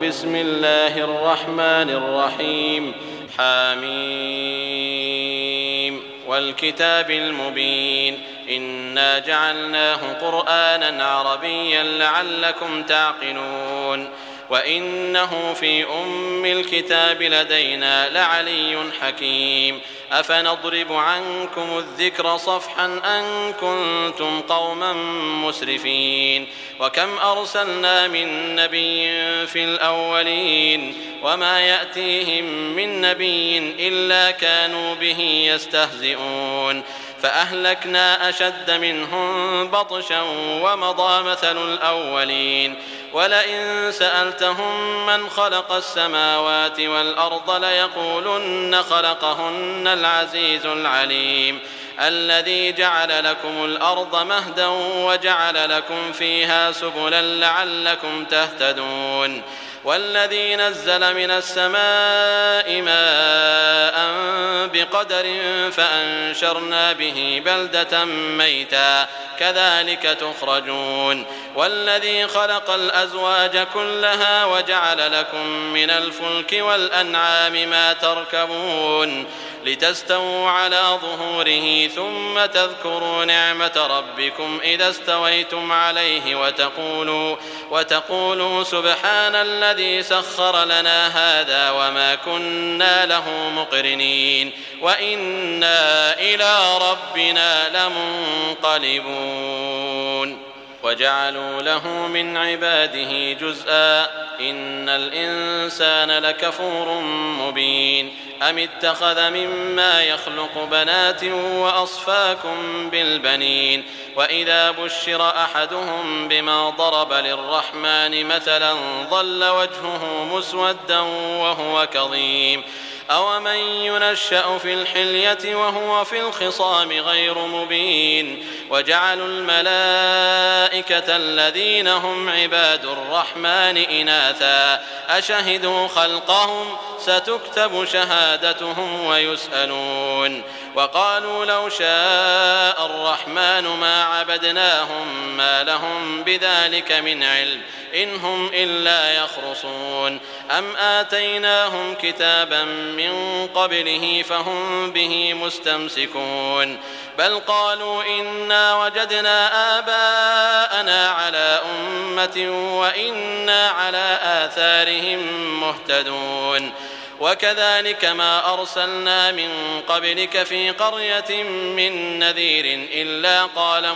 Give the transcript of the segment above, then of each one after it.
بسم الله الرحمن الرحيم حميم والكتاب المبين إنا جعلناه قرآنا عربيا لعلكم تعقلون وإنه في أم الكتاب لدينا لعلي حكيم أفنضرب عنكم الذكر صفحا أن كنتم قوما مسرفين وكم أرسلنا من نبي في الأولين وما يأتيهم من نبي إلا كانوا به يستهزئون فأهلكنا أشد منهم بطشا ومضى مثل الأولين ولئن سألتهم من خلق السماوات والأرض ليقولن خلقهن العزيز العليم الذي جعل لكم الأرض مهدا وجعل لكم فيها سبلا لعلكم تهتدون والذي نزل من السماء ماء بقدر فأنشرنا به بلدة ميتا كذلك تخرجون والذي خلق الأزواج كلها وجعل لكم من الفلك والأنعام ما تركبون لتستووا على ظهوره ثم تذكروا نعمة ربكم إذا استويتم عليه وتقولوا سبحان الذي سخر لنا هذا وما كنا له مقرنين وإنا إلى ربنا لمنقلبون وجعلوا له من عباده جزءا إن الإنسان لكفور مبين أم اتخذ مما يخلق بنات وأصفاكم بالبنين وإذا بشر أحدهم بما ضرب للرحمن مثلا ظل وجهه مسودا وهو كظيم أومن ينشأ في الحلية وهو في الخصام غير مبين وجعلوا الملائكة الذين هم عباد الرحمن إناثا أشهدوا خلقهم ستكتب شهادتهم ويسألون وقالوا لو شاء الرحمن ما عبدناهم ما لهم بذلك من علم إن هم إلا يخرصون أم آتيناهم كتابا من قبله فهم به مستمسكون بل قالوا إنا وجدنا آباءنا على أمة وإنا على آثارهم مهتدون وكذلك ما أرسلنا من قبلك في قرية من نذير إلا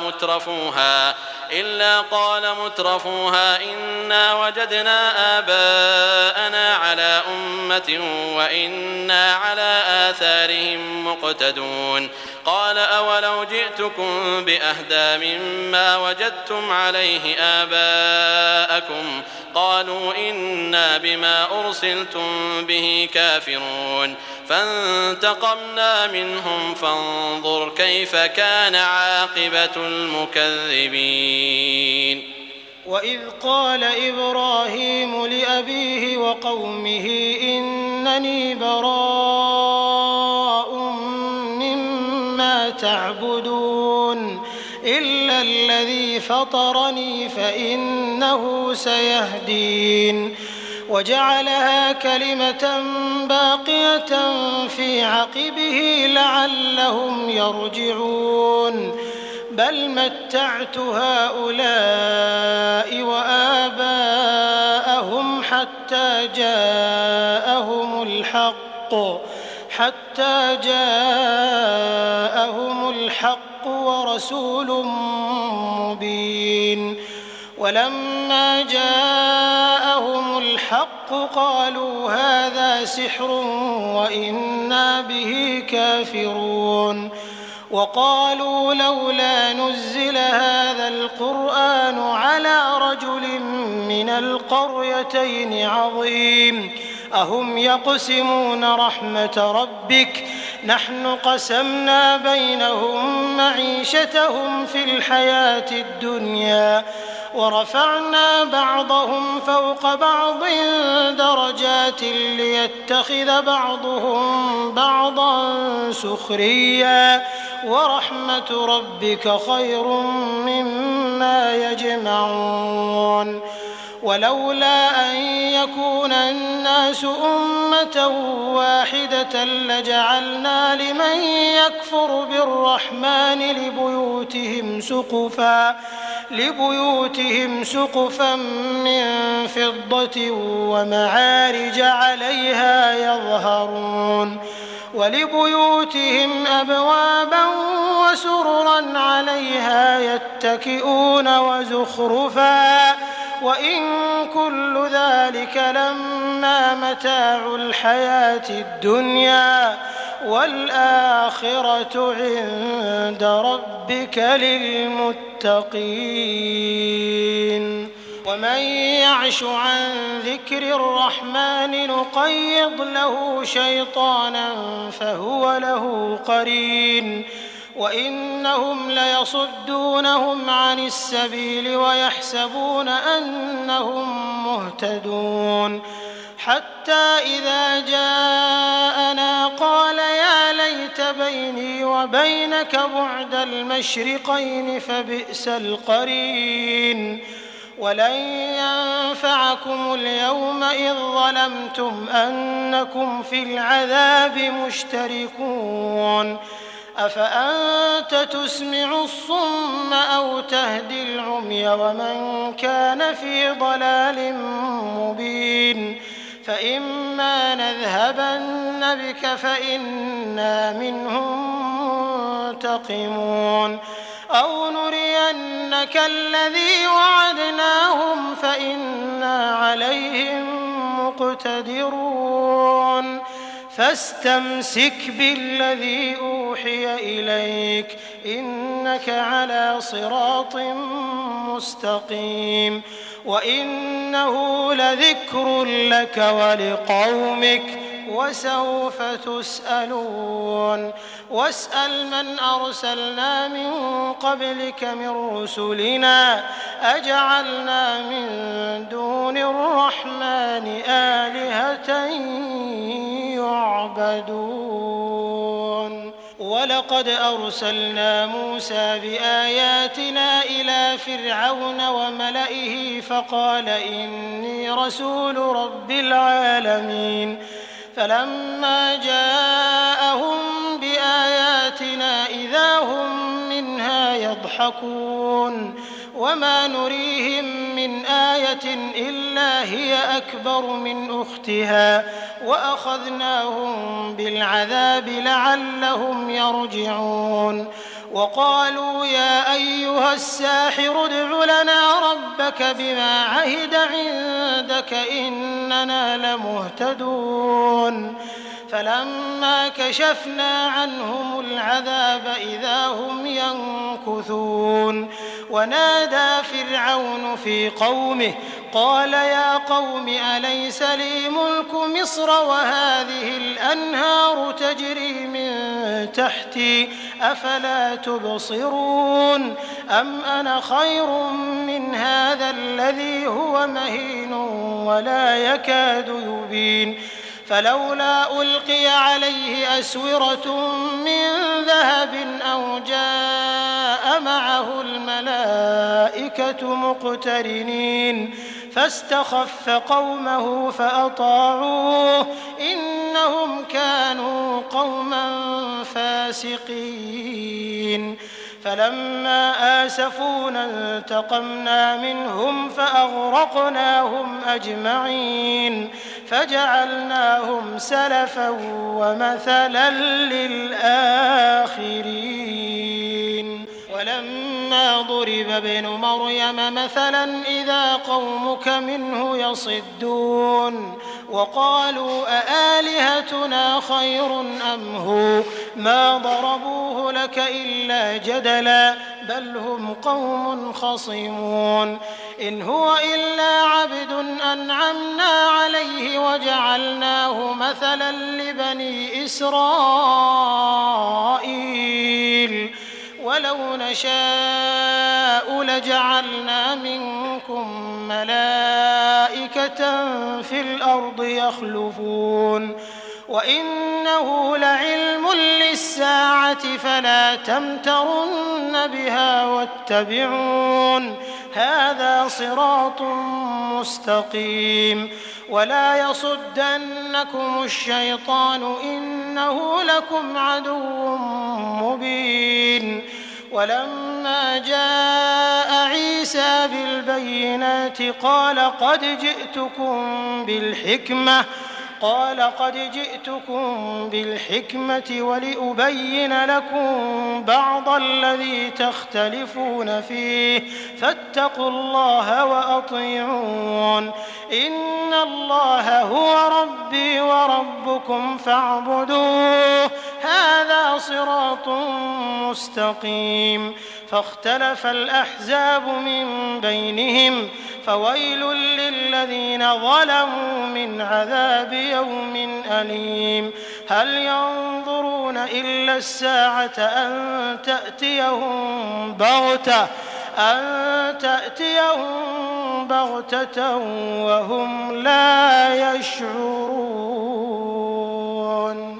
قال مترفوها إنا وجدنا آباءنا على أمة وإنا على آثارهم مقتدون قال أولو جئتكم بأهدى مما وجدتم عليه آباءكم قالوا إنا بما أرسلتم به كافرون فانتقمنا منهم فانظر كيف كان عاقبة المكذبين وإذ قال إبراهيم لأبيه وقومه إنني براء مما تعبدون إلا الذي فطرني فإنه سيهدين وجعلها كلمة باقية في عقبه لعلهم يرجعون بل متعت هؤلاء وآباءهم حتى جاءهم الحق ورسول مبين ولما جاءهم الحق قالوا هذا سحر وإنا به كافرون وقالوا لولا نزل هذا القرآن على رجل من القريتين عظيم أهم يقسمون رحمة ربك نحن قسمنا بينهم معيشتهم في الحياة الدنيا ورفعنا بعضهم فوق بعض درجات ليتخذ بعضهم بعضا سخريا ورحمة ربك خير مما يجمعون ولولا أن يكون الناس أمة واحدة لجعلنا لمن يكفر بالرحمن لبيوتهم سقفا من فضة ومعارج عليها يظهرون ولبيوتهم أبوابا وسررا عليها يتكئون وزخرفا وإن كل ذلك لما متاع الحياة الدنيا والآخرة عند ربك للمتقين ومن يعش عن ذكر الرحمن نقيض له شيطانا فهو له قرين وإنهم ليصدونهم عن السبيل ويحسبون أنهم مهتدون حتى إذا جاءنا قال يا ليت بيني وبينك بعد المشرقين فبئس القرين ولن ينفعكم اليوم إذ ظلمتم أنكم في العذاب مشتركون أفأنت تسمع الصم أو تهدي العمي ومن كان في ضلال مبين فإما نذهبن بك فإنا منهم منتقمون أو نرينك الذي وعدناهم فإنا عليهم مقتدرون فاستمسك بالذي أوحي إليك إنك على صراط مستقيم وإنه لذكر لك ولقومك وسوف تسألون واسأل من أرسلنا من قبلك من رسلنا أجعلنا من دون الرحمن آلهة يعبدون ولقد أرسلنا موسى بآياتنا إلى فرعون وملئه فقال إني رسول رب العالمين فلما جاءهم بآياتنا إذا هم منها يضحكون وما نريهم من آية إلا هي أكبر من أختها وأخذناهم بالعذاب لعلهم يرجعون وقالوا يا أيها الساحر ادع لنا ربك بما عهد عندك إننا لمهتدون فلما كشفنا عنهم العذاب إذا هم ينكثون ونادى فرعون في قومه قال يا قوم أليس لي ملك مصر وهذه الأنهار تجري من تحتي أفلا تبصرون أم أنا خير من هذا الذي هو مهين ولا يكاد يبين فلولا ألقي عليه أسورة من ذهب أو جاء معه الملائكة مقترنين فاستخف قومه فأطاعوه إنهم كانوا قوما فاسقين فلما آسفونا انتقمنا منهم فأغرقناهم أجمعين فجعلناهم سلفا ومثلا للآخرين ولما ضرب ابن مريم مثلا إذا قومك منه يصدون وقالوا أآلهتنا خير أم هو ما ضربوه لك إلا جدلا بل هم قوم خصمون إن هو إلا عبد أنعمنا عليه وجعلناه مثلا لبني إسرائيل ولو نشاء لجعلنا منكم ملائكة في الأرض يخلفون وإنه لعلم للساعة فلا تمترن بها واتبعون هذا صراط مستقيم ولا يصدنكم الشيطان إنه لكم عدو مبين ولما جاء عيسى بالبينات قال قد جئتكم بالحكمة ولأبين لكم بعض الذي تختلفون فيه فاتقوا الله وأطيعون إن الله هو ربي وربكم فاعبدوه هذا صراط مستقيم فاختلف الأحزاب من بينهم فويل للذين ظلموا من عذاب يوم أليم هل ينظرون إلا الساعة أن تأتيهم بغتة وهم لا يشعرون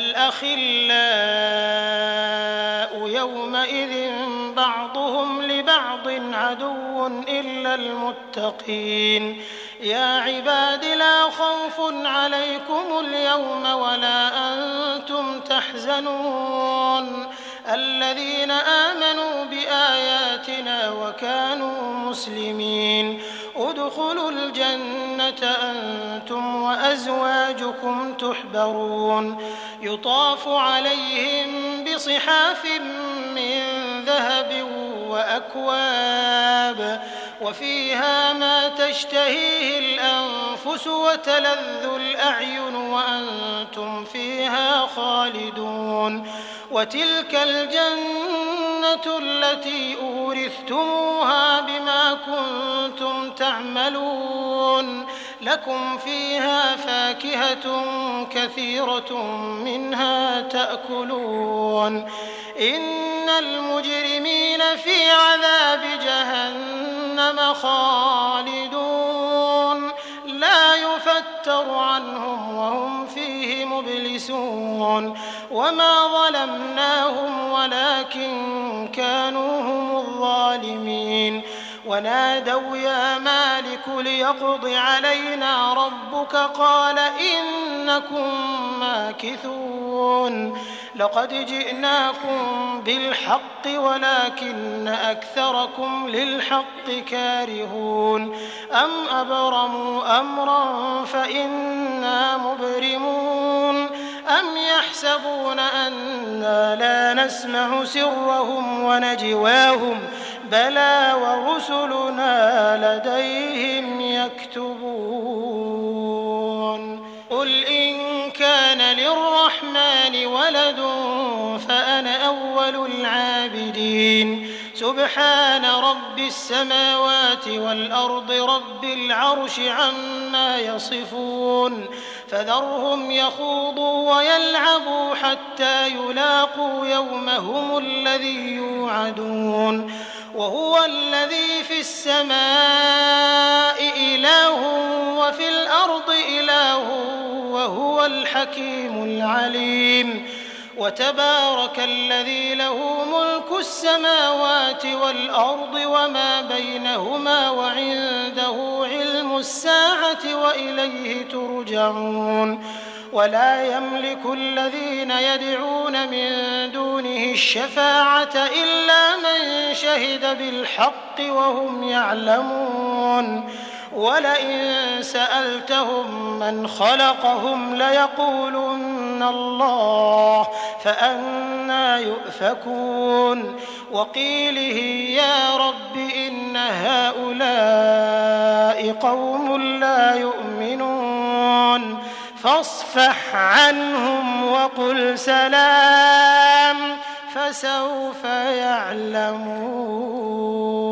الأخلاء يومئذ بعضهم لبعض عدو إلا المتقين يا عباد لا خوف عليكم اليوم ولا أنتم تحزنون الذين آمنوا بآياتنا وكانوا مسلمين ادخلوا الجنة أنتم وأزواجكم تحبرون يطاف عليهم بصحاف من ذهب وأكواب وفيها ما تشتهيه الأنفس وتلذ الأعين وأنتم فيها خالدون وتلك الجنة التي أورثتموها بما كنتم تعملون لكم فيها فاكهة كثيرة منها تأكلون إن المجرمين في عذاب جهنم خالدون لا يفتر عنهم وهم فيه مبلسون وما ظلمناهم ولكن كانوا هم الظالمين ونادوا يا مالك ليقض علينا ربك قال إنكم ماكثون لقد جئناكم بالحق ولكن أكثركم للحق كارهون أم أبرموا أمرا فإنا مبرمون أم يحسبون أنا لا نسمع سرهم ونجواهم بلى ورسلنا لديهم يكتبون قل إن كان للرحمن ولد فأنا أول العابدين سبحان رب السماوات والأرض رب العرش عما يصفون فذرهم يخوضوا ويلعبوا حتى يلاقوا يومهم الذي يوعدون وهو الذي في السماء إله وفي الأرض إله وهو الحكيم العليم وتبارك الذي له ملك السماوات والأرض وما بينهما وعنده علم الساعة وإليه ترجعون ولا يملك الذين يدعون من دونه الشفاعة إلا من شهد بالحق وهم يعلمون ولئن سألتهم من خلقهم ليقولن الله فأنى يؤفكون وقيله يا رب إن هؤلاء قوم لا يؤمنون فاصفح عنهم وقل سلام فسوف يعلمون